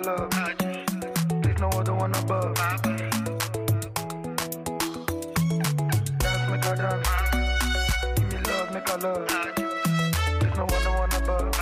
love. There's no other one above. Dance, make her dance. Give me love, make her love. There's no other one above.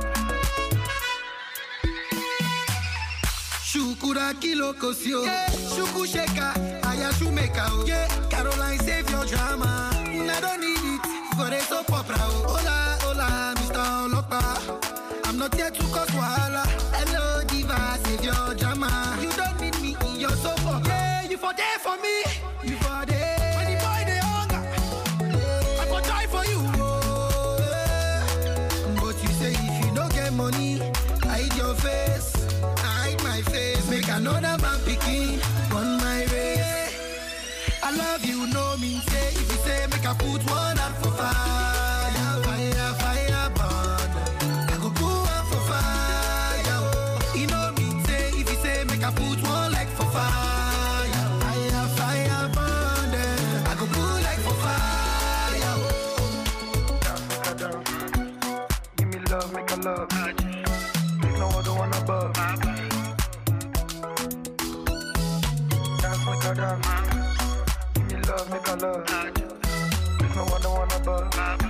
Shukura kilo kosio, shuku sheka, aya shumeka o. Caroline save your drama, I don't need it for a soap opera. Hola, hola, Mr. Olopa, I'm not here to cause wahala. Hello diva, save your drama. You don't need me in your soap opera. Yeah, you for there for me, you for there. When the boy they hunger, I for try for you. Oh, yeah. But you say if you don't get money, hide your face. My face, make another man picking on my race. I love you, no mean say. If you say make I put one out for fire, fire, fire, burn. I go put one for fire. You know mean say. If you say make I put one like for fire, fire, fire, burn. I go put like for fire. Give me love, make a love. There's no other one above. Make her dance. Give me love, make her love. There's no other one above.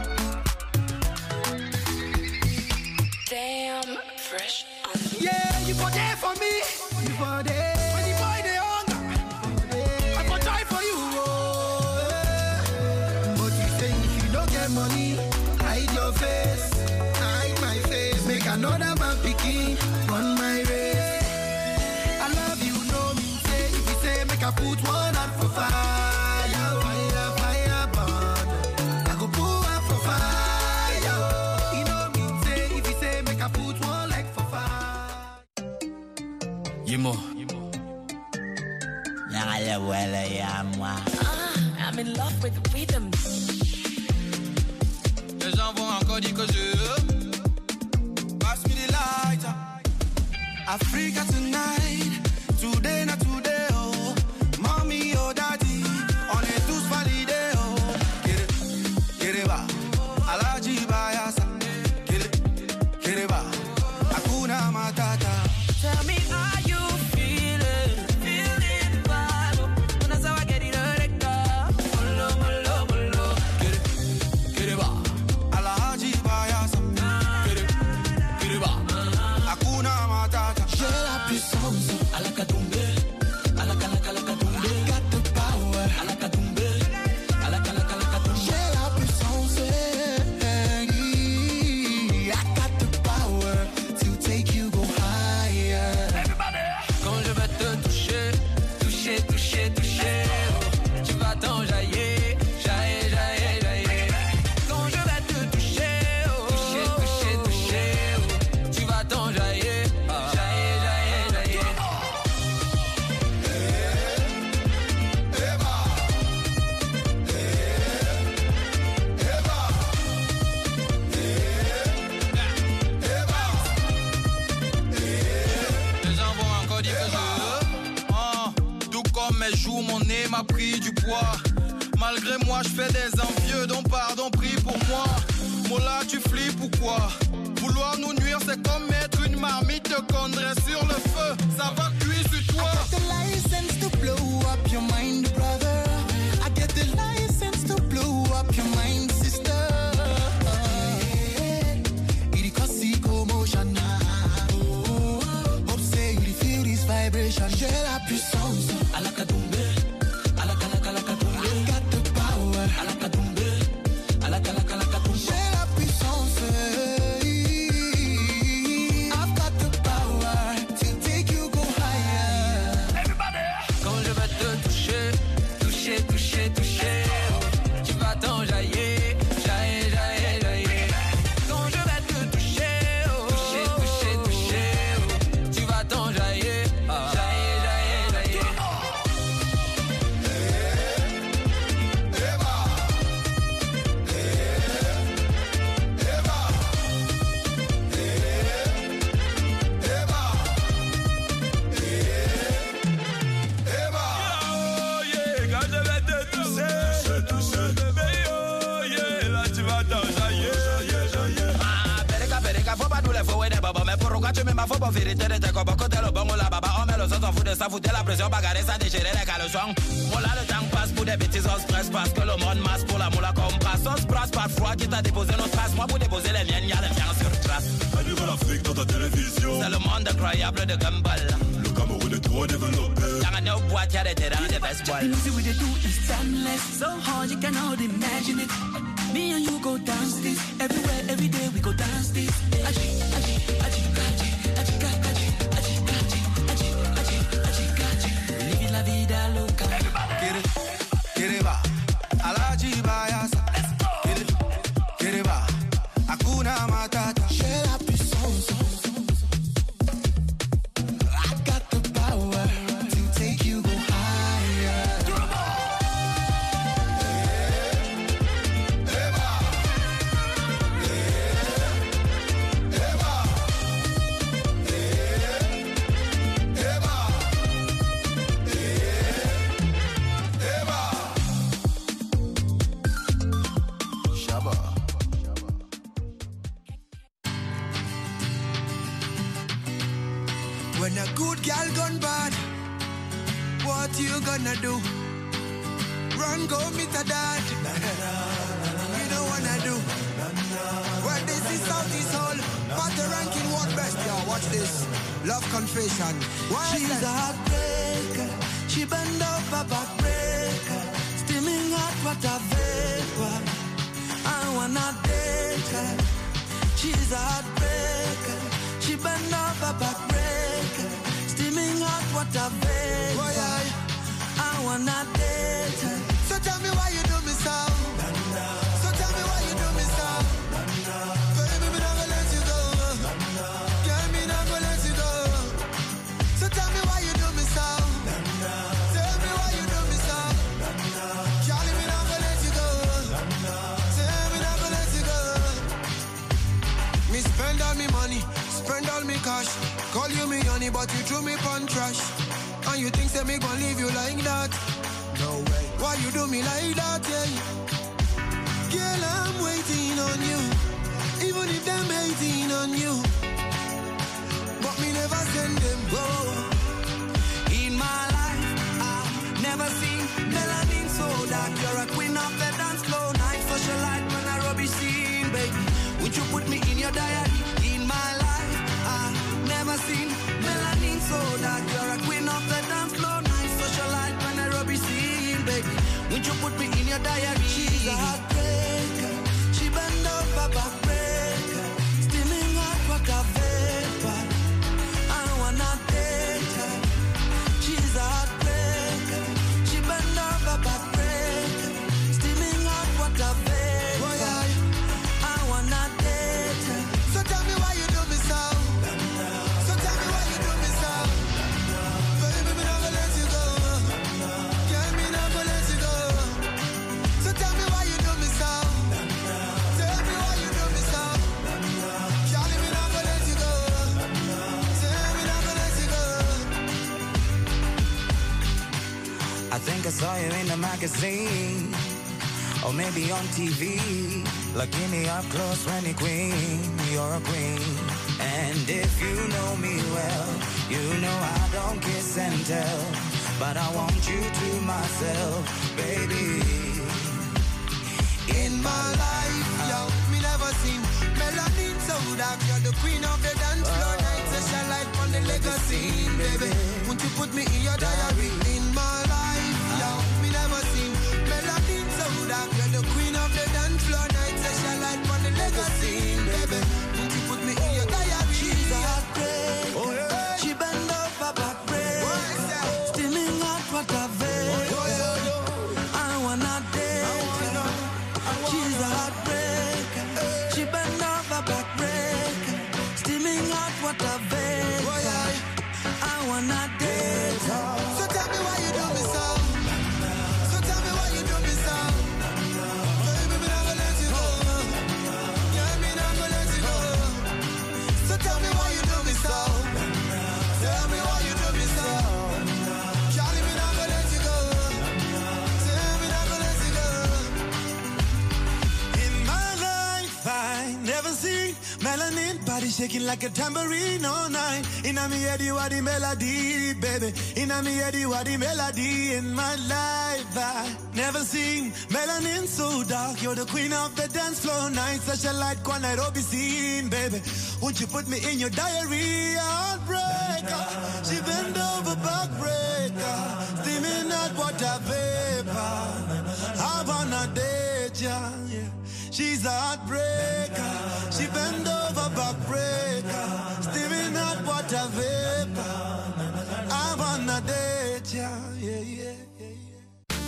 Damn, fresh on the yeah, you for there for me. You for there. When the boy they hunger, I for try for you. Oh, yeah. But you say if you don't get money, hide your face. Hide my face. Make another man picking on my race. I love you, no mean say. If you say make I put one out for fire, fire, fire, burn. I go put one for fire. You know mean say. If you say make I put one like for fire. Yemo. I'm in love with the rhythm. Les gens vont encore dire que je pass me the lighter. Africa tonight, today not today, oh. Mommy, oh daddy, on est tous validés, oh. Kireba, Alaji Bayasa, Kireba, Hakuna Matata. Tell me how you feeling vibe. Unasawa get it molo, molo, molo. Kireba, Alaji Bayasa, Kireba, Hakuna Matata. J'ai la puissance, À la katumbe, à la katumbe. I got the power. À la katumbe, à la katumbe. J'ai la puissance, I got the power to take you go higher. Quand je vais te toucher, toucher, toucher, toucher, oh, tu vas t'enjailler, jaillir, jaillir, jaillir. Quand je vais te toucher, oh, toucher, toucher, toucher, oh, tu vas t'enjailler, jaillir, jaillir, jaillir. Les gens vont encore dire que je tout comme mes joues, mon nez m'a pris du poids. Malgré moi, je fais des envieux, donc pardon, prie pour moi. Mola, tu flippes ou quoi? Vouloir nous nuire, c'est comme mettre une marmite de condré sur le feu. Ça va cuire sur toi. I got the license to blow up your mind, brother. I get the license to blow up your mind, sister. It cause commotion. Hope say you feel this vibration. J'ai la puissance. À la katumbe, à la katumbe. I got the power. À la katumbe, à la katumbe. J'ai la puissance. I've got the power to take you go higher. Quand je vais te toucher, toucher, toucher, toucher, oh, tu vas t'enjailler, jaillir, jaillir, jaillir. Quand je vais te toucher, oh, toucher, toucher, toucher, oh, tu vas t'enjailler, jaillir, jaillir, les faux et des babas. Mais pourquoi tu mets ma faute pour vérité de tes copains? Côté le bon ou la baba. On met le sang, s'en fout de ça, foutait la pression, bagarrer, ça déchirer les caleçons. Moi là, le temps passe pour des bêtises, on se presse parce que le monde masse pour la moula comme passe. On se brasse pas froid qui t'a déposé notre trace. Moi pour déposer les miennes, y'a les miens sur trace. Un nouvel Afrique dans ta télévision. C'est le monde incroyable de Gumball. Le Cameroun est trop développé. Y'a un autre boîte, y'a des terrains, des best boys. The music we do is timeless, so hard you cannot imagine it. Me and you go dance this, everywhere, every day we go dance this. Aji, aji, aji, aji, aji, aji, aji, aji, aji, aji, aji. Living la vida loca. Get it ba, Alaji Bayasa. Get it ba, Hakuna Matata. J'ai la puissance. I got the power to take you go higher. When a good girl gone bad, what you gonna do? Run, go meet a dad. You don't wanna do. Well, this is Southeast Hall. But the ranking what best? Yo, watch this. Love confession. Why She's a heartbreaker, she bend over backbreaker, steaming hot water vapor. I wanna date her. She's a heartbreaker, she bend over backbreaker, steaming hot water vapor. I wanna date her. So tell me why you do me so. So tell me why you do me so. Baby, me not gonna let you go. Girl, me not gonna let you go. So tell me why you do me so. Tell me why you do me so. Charlie, me not gonna let you go. Tell me not gonna let you go. Me spend all me money, spend all me cash. Call you me honey, but you threw me pon trash. And you think say me gon' leave you like that? No way. Why you do me like that, yeah? Girl, I'm waiting on you, even if them hating on you. But me never send them go. In my life, I've never seen melanin so dark. You're a queen of the dance floor, night socialite when I rubbish scene, baby. Would you put me in your diary? In my life, I've never seen melanin so dark. You're a queen of the dance floor, night socialite when I rubbish scene, baby. Would you put me in your diary? She's a heartbreaker, she bend over backbreaker, steaming hot water vapor. I wanna date her. She's a heartbreaker, she bend over backbreaker, steaming hot water vapor. I wanna date her. So tell me why you do me so. So tell me why you do me so. Baby, me not gonna let you go. Girl, me not gonna let you go. So tell me why you do me so. Tell me why you do me so. Charlie, me not gonna let you go. Tell me not gonna let you go. I think I saw you in the magazine, or maybe on TV. Looking me up close when you're queen, you're a queen. And if you know me well, you know I don't kiss and tell, but I want you to myself, baby. In my life, yo, me never seen melanin so dark. You're the queen of the dance floor, night session light on the legacy, baby. Won't you put me in your diary? In my life, yo, me never seen melanin so dark. You're the queen of the dance floor, night session light on the legacy, baby. Won't you put me in your diary? She's a heartbreaker, she bend over backbreaker, steaming hot water vapor. I wanna date her. She's a heartbreaker, she bend over backbreaker, steaming hot water vapor. I wanna date her. So tell me why you do me so. So tell me why you do me so. Baby, me not gonna let you go. Yeah, me not gonna let you go. So tell me why you do me so. Tell me why you do me so. Charlie, me not gonna let you go. Tell me not gonna let you go. In my life, I never seen Melanin, body shaking like a tambourine all night. Inna me head, you are the melody, baby. Inna me head, you are the melody in my life. I never seen melanin so dark. You're the queen of the dance floor night. Such a light, one Nairobi scene, baby. Won't you put me in your diary? Heartbreaker, she bend over backbreaker, steaming hot water vapor. I wanna date ya, yeah. She's a heartbreaker, she bend over backbreaker, steaming hot water vapor. I wanna date ya, yeah, yeah, yeah, yeah.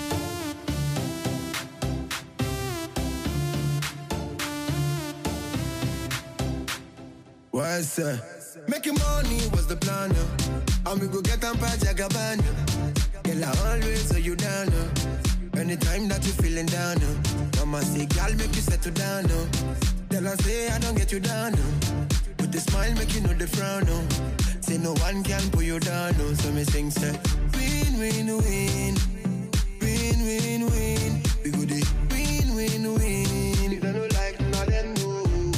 What's that? Making money was the plan, and we go get on Pajagaban. Girl, I always hold you down, anytime that you feeling down. Mama say, girl, make you settle down. Tell her, say, I don't get you down. With the smile, make you know the frown. Say, no one can pull you down. So me sing, say, win, win, win. Win, win, win. We go the win, win, win. If I don't like nothing, no.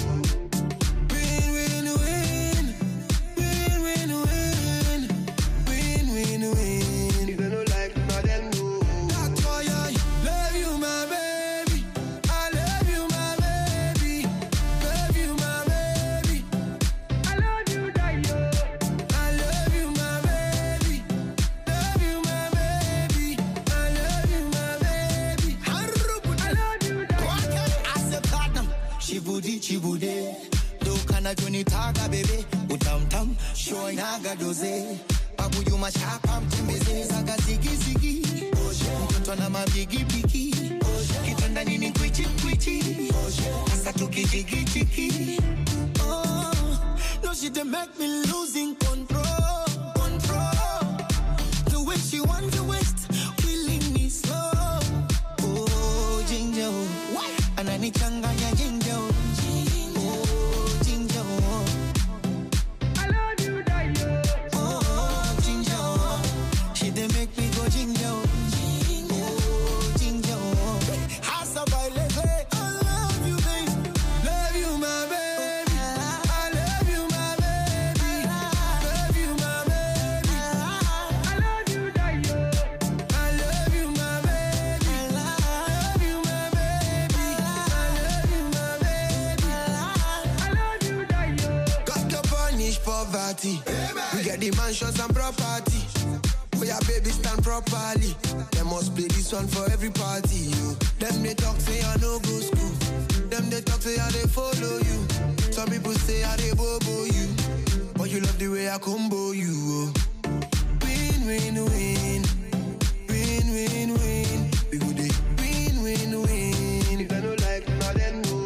Chibude, do kana joni taga bebe, utam show naga doze, babu you mashapa mtembeze, zaga zigi zigi, mtoto na mabigi bigi, kitanda nini kwichi, asa tukijigi chiki. Oh, no she dey make me losing control. The way she want to waste, killing me slow. Oh, ginger, anani changanya ginger. We get the mansions and property. Where your baby stand properly. They must play this one for every party. You. Them they talk say I no go school. Them they talk say I they follow you. Some people say I they bobo you. But you love the way I combo you. Win, win, win. Win, win, win. We go the win, win, win. If I don't like nothing, no.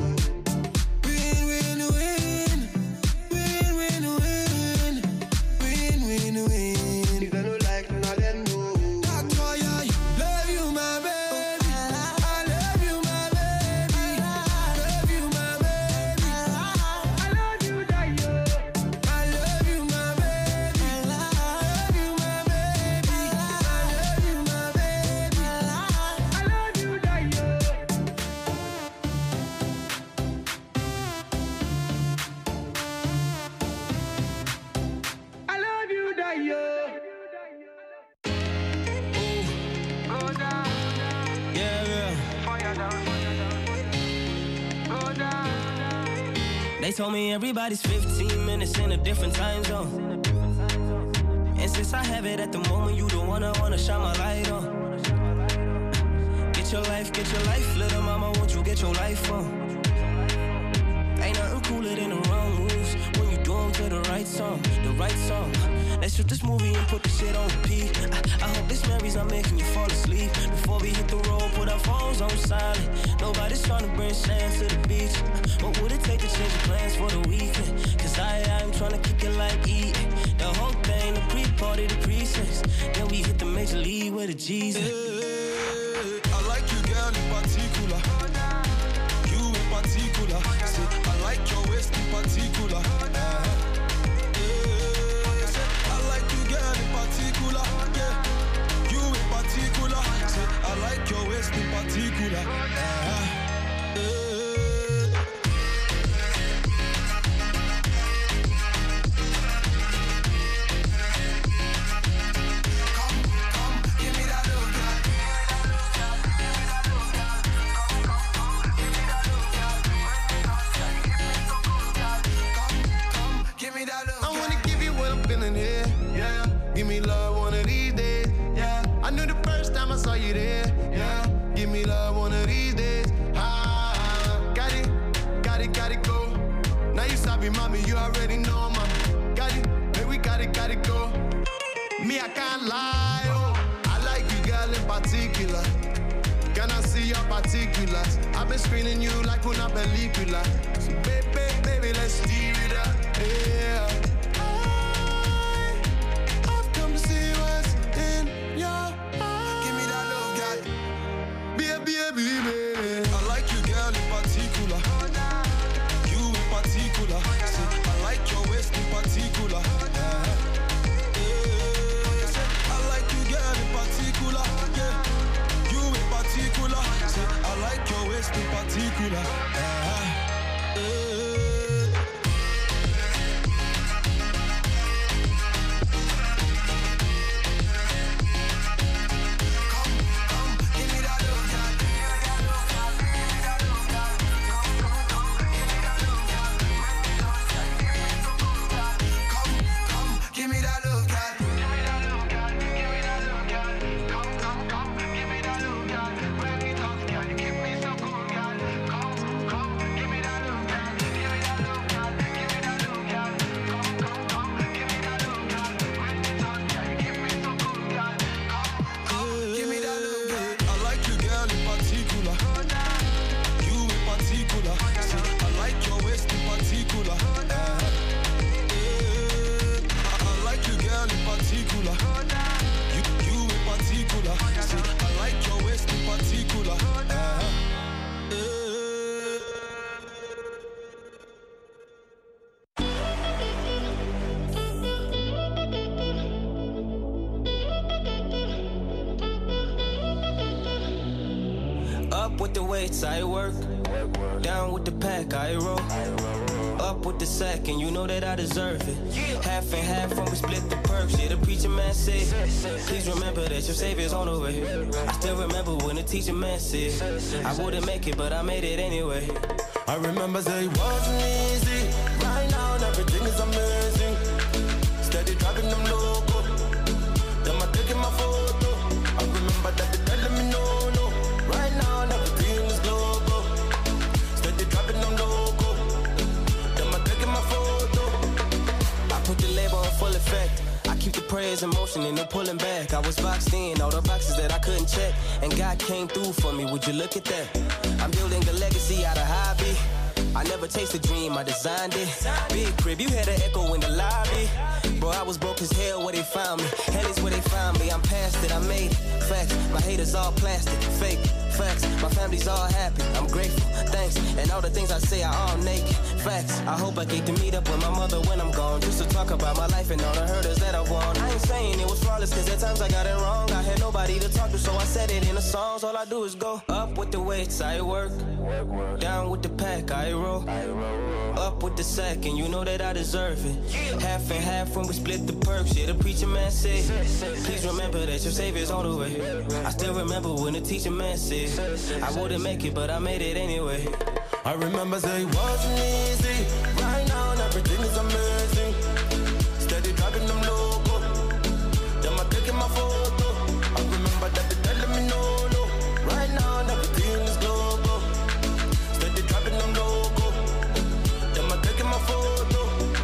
They told me everybody's 15 minutes in a different time zone. And since I have it at the moment, you don't wanna shine my light on. Get your life, little mama, won't you get your life on? Ain't nothing cooler than the wrong moves when you do them to the right song. Let's shoot this movie and put the shit on repeat. I hope this memories are making you fall asleep. Before we hit the road, put our phones on silent. Nobody's trying to bring sand to the beach. What would it take to change the plans for the weekend? Cause I'm trying to kick it like eating. The whole thing, the pre-party, the pre-sex. Then we hit the major league with the G's. I like you, girl, in particular. You in particular. Say, I like your waist in particular. I like you, girl, in particular. Yeah. You in particular. Say, I like your waist in particular. me, you already know, mama. Got it, baby, got it go. Me, I can't lie, oh. I like you, girl, in particular. Can I see your particulars? I've been screening you like una película. So baby, let's steer it up, yeah. I've come to see what's in your eyes. Give me that love, girl. Baby. I like you, girl, in particular. You in particular. See, I like your waist in particular. I like you, girl, in particular. Yeah. You in particular. See, I like your waist in particular. I work, down with the pack, I roll. Up with the sack, and you know that I deserve it. Half and half when we split the perks. Yeah, the preacher man said, please remember that your savior's on the way. I still remember when the teacher man said, I wouldn't make it, but I made it anyway. I remember say it wasn't easy. Right now, everything is amazing. Steady driving them local. Them I taking my photo. I remember that they telling me no. Right now, everything is global. Steady dropping them local. Them I taking my photo. I put the label in full effect. I keep the prayers in motion and no pulling back. I was boxed in, all the boxes that I couldn't check. And God came through for me, would you look at that? I'm building a legacy out of hobby. I never chased a dream, I designed it. Big crib, you had an echo in the lobby. Bro, I was broke as hell where they found me. Hell is where they found me, I'm past it, I made it. Facts, my haters all plastic, fake. Facts, my family's all happy, I'm grateful, thanks. And all the things I say are all naked. Facts, I hope I get to meet up with my mother when I'm gone. Just to talk about my life and all the hurdles that I won. I ain't saying it was flawless, cause at times I got it wrong. I had nobody to talk to, so I said it in the songs. All I do is go up with the weights, I work. Down with the pack, I roll. Up with the sack, and you know that I deserve it. Half and half when we split the perks. Yeah, the preacher man said, please remember that your savior's on the way. I still remember when the teacher man said, I wouldn't make it, but I made it anyway. I remember say it wasn't easy. Right now, everything is amazing. Steady driving them local. Them I taking my photo. I remember that they telling me no. Right now, everything is global. Steady driving them local. Them I taking my photo.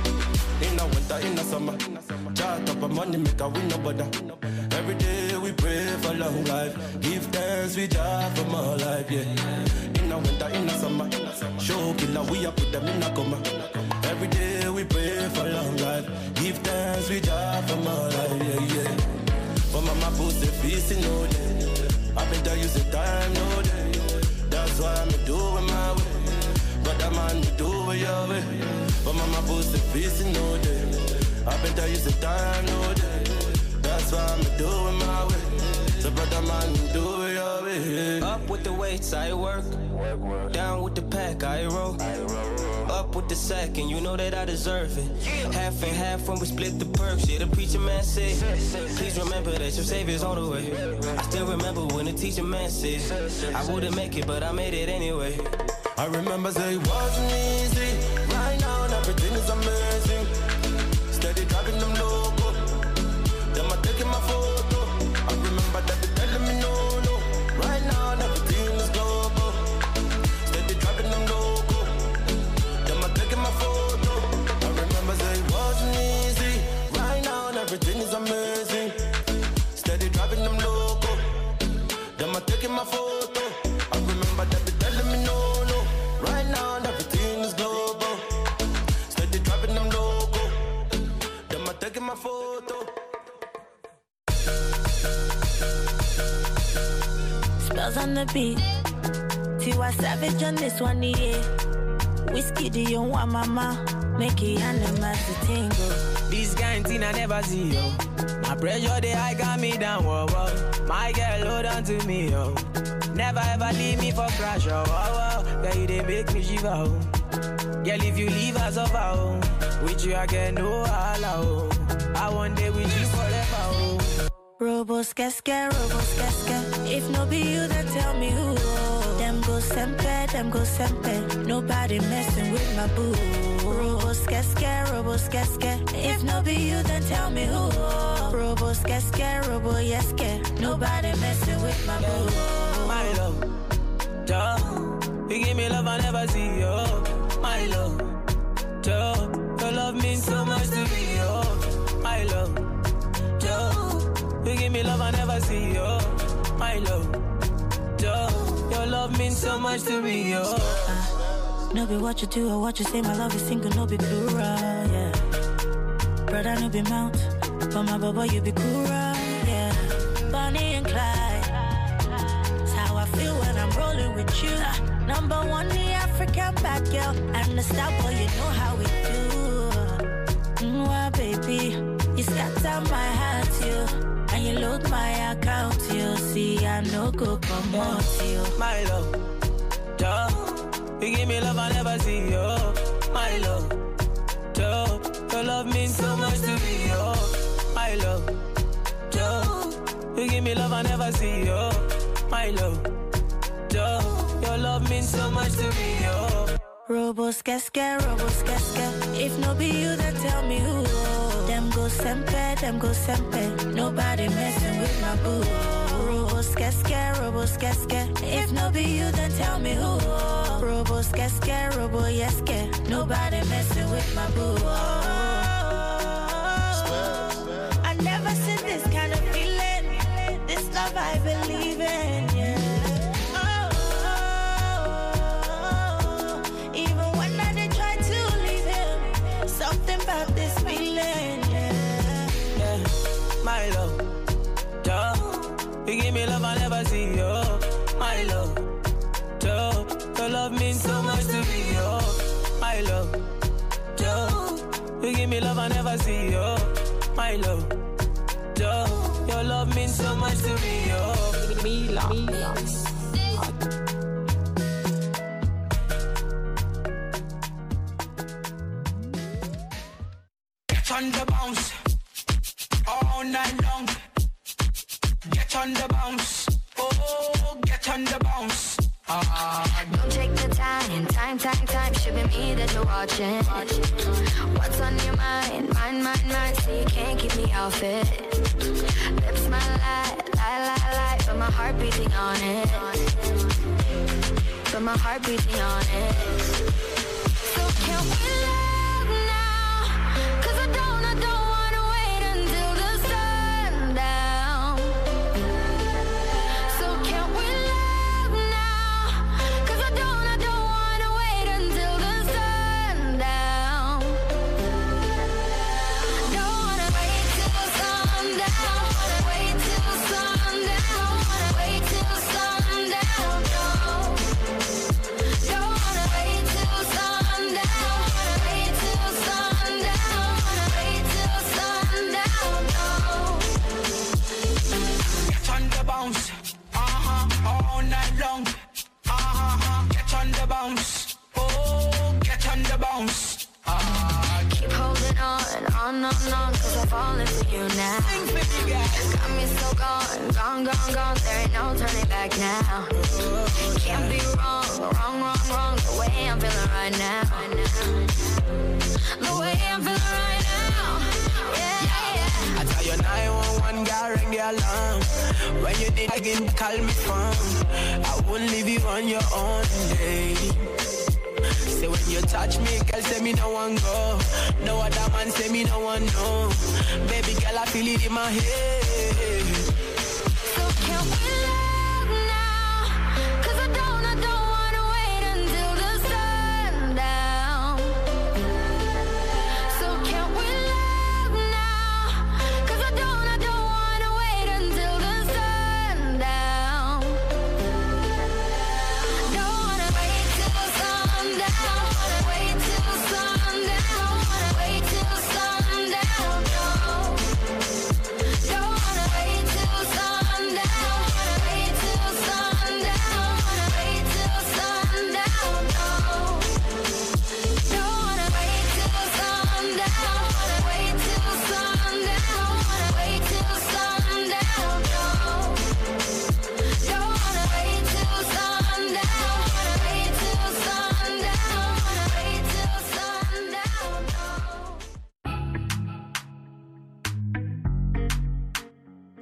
In the winter, in the summer. Chart up a money, make a win no bother. Every day we pray for long life. Give thanks, we die for more life, yeah. In the winter, in the summer. Show killer, we up put them in a coma. Every day we pray for long life. Give thanks, we die for more life, yeah. For mama put the feast in no day. I been there, you say time, no day. That's why I'm doing my way. Brother man, you do it your way. For mama put the feast in no day. I been there, you say time, no day. That's why I'm doing my way. So brother man, do it your way. Up with the weights, I work. Down with the pack, I roll. Up with the sack, and you know that I deserve it. Half and half when we split the perks. Yeah, the preacher man said, please remember that your savior's on the way. I still remember when the teacher man said, I wouldn't make it, but I made it anyway. I remember say it wasn't easy. Right now, everything is amazing. Steady driving them local. Them I taking my photo. I remember that they telling me no. Right now, everything is global. Steady driving them local. Them I taking my photo. I girls on the beat. Tiwa Savage on this one, yeah. Whiskey, do you want mama? Make it animals to tingle. This kind thing I never see, yo. My pressure, the high got me down, whoa, whoa. My girl, hold on to me, yo. Never ever leave me for crash, oh, oh, oh. Girl, you they make me shiver, oh. Girl, if you leave us over, oh. With you, I get no allow, oh. I want day with you forever, oh. Robos, casca. If no be you, then tell me who. Them go sempe. Nobody messing with my boo. Robos, casca. If no be you, then tell me who. Robos, casca. Nobody messing with my boo. My love, duh. You give me love I never see, yo. My love, duh. Your love means so much to me, yo. My love, duh. You give me love I never see, yo. My love, duh. Your love means so much to me, yo. No be what you do or what you say, my love is single, no be plural, yeah. Brother, no be mount, but my baba, you be cool, yeah. Bonnie and Clyde, that's how I feel when I'm rolling with you. Number one, the African bad girl, and the star boy, you know how we do. Mwah, baby, you scatter my heart, you. And you load my account, you see I no go come out, you. My love, duh. You give me love I never see, yo. My love, duh. Your love means so much to me, yo. My love, duh. You give me love I never see, yo. My love, duh. Your love means so much to me, yo. Robos, casca. If no be you, then tell me who. Them go sempe. Nobody messing with my boo. Robos, casca. If no be you, then tell me who. Robos, casca. Nobody messing with my boo. I never seen this kind of feeling. This love I believe in, yeah. About this feeling, yeah. My love, duh. You give me love I never see, yo. My love, duh. Your love means so much to me, yo. My love, duh. You give me love I never see, yo. My love, duh. Your love means so much to me, yo. Me love. On the bounce, all night long. Get on the bounce, oh, get on the bounce. Don't take the time. Should be me that you're watching. What's on your mind? Mine. So you can't keep me off it. Lips my lie, but my heart beating on it. So can we love now? 'Cause I don't wanna wait until the sundown. So can we love now? 'Cause I don't wanna wait until the sundown. Don't wanna wait till sundown. Wait till sundown. Wait till sundown. No. Don't wanna wait till sundown. Wait till sundown. Wait till sundown. No. Get on the bounce, all night long. Get on the bounce, oh, get on the bounce. Keep holding on, 'cause I'm falling for you now. Got me so gone, there ain't no turning back now. Can't be wrong, the way I'm feeling right now. The way I'm feeling right now, yeah. I tell you 911, girl, ring the alarm. When you did again, call me from. I wouldn't leave you on your own, lady. Say when you touch me, girl, say me no one go. No other man say me no one know. Baby girl, I feel it in my head. So can we love now? 'Cause I don't wanna wait until the sundown. So can we love now? 'Cause I don't wanna wait until the sundown.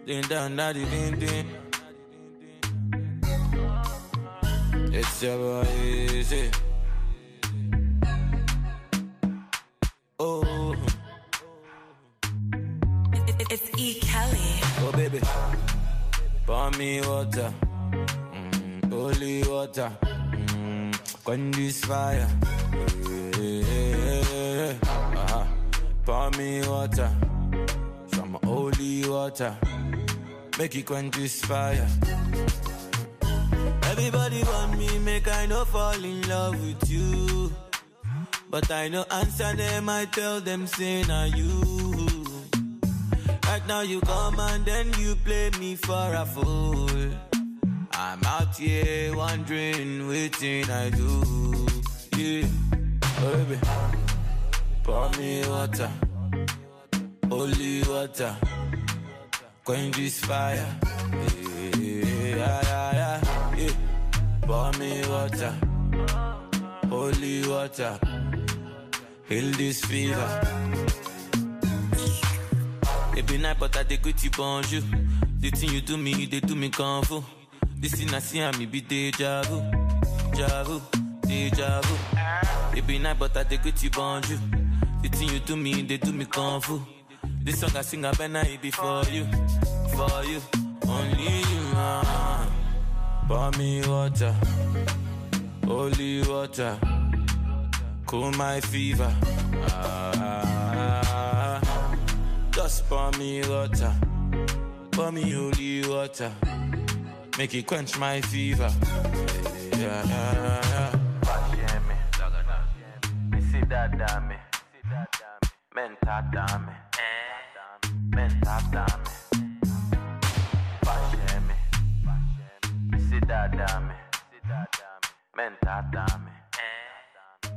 Ding dong, daddy, ding ding. It's your boy Easy. Oh, it's E. Kelly. Oh baby, pour me water, holy water, quench this fire. Pour me water, some holy water, make it quench this fire. Everybody want me, make I no fall in love with you. But I no answer them, I tell them, say na you. Right now you come and then you play me for a fool. I'm out here wondering, waiting I do. Yeah, oh baby, pour me water, holy water, quench this fire. Yeah. Pour me water, holy water, heal this fever. It be night, but I dey greet you bonjour. The thing you do me, they do me kung fu. This thing I see and me be deja vu, deja vu, deja vu. It be night, but I dey greet you bonjour. The thing you do me, they do me kung fu. This song I sing, I better it be for you, only you. Pour me water, holy water, cool my fever. Just pour me water, pour me holy water, make it quench my fever. Yeah. Me see that dame, mental dame, mental dame. Fashion me, see that dame, mental dame.